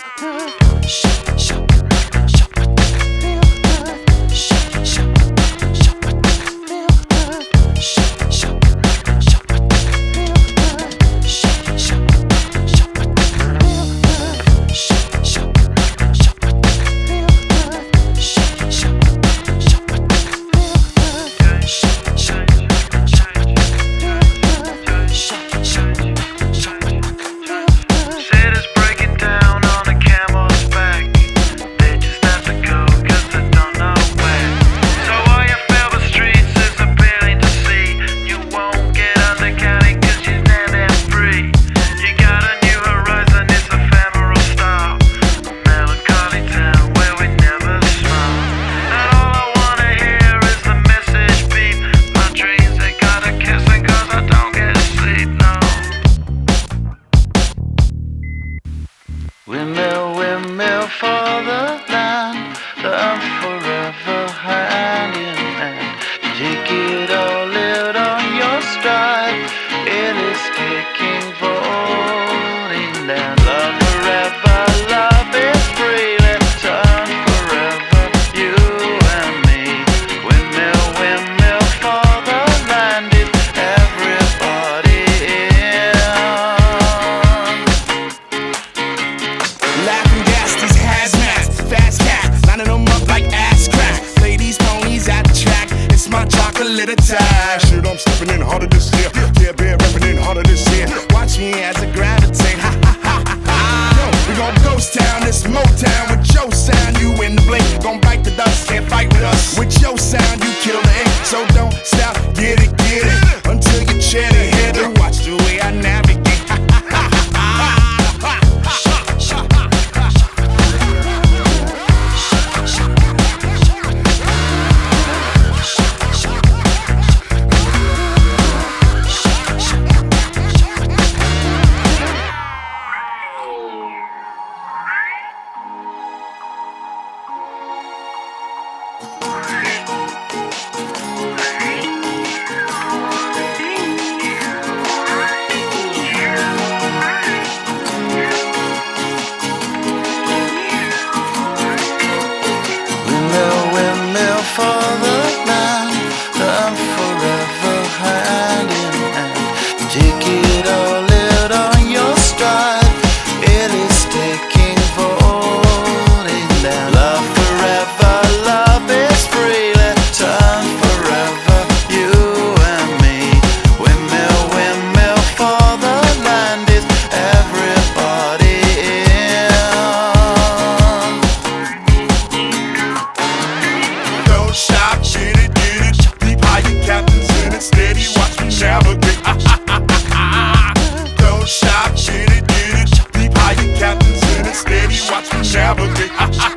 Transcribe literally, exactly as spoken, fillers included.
Windmill, windmill for the land, love forever hand in hand. Take it all, live on your stride. It is taking, falling down. Love forever, love is free. Let's turn forever, you and me. Windmill, windmill for the land. Is everybody in? Laughing gas, these hazmats, fast cats, lining them up like ass crack. Ladies, ponies at the track, it's my chocolate attack. Shit, I'm stepping in harder this year. Yeah, bear repping in harder this year. Watch me as I gravitate, ha ha ha ha ha. Yo, we gon' ghost town, this Motown with your sound. You in the blink, gon' bite the dust, can't fight with us. With your sound, you kill the ink, so don't stop, get it, get it, until you chat it, hit it. Watch the way I navigate. For the land, love forever hand in hand. Take it all, live on your stride. It is taking, falling down. Love forever, love is free. Let's turn forever, you and me. Windmill, windmill for the land. Is everybody in? Stop, get it, get it. Deep high, your captain's in it. Steady, watch me navigate. Don't stop, get it, get it. Deep high, your captain's in it. Steady, watch me navigate.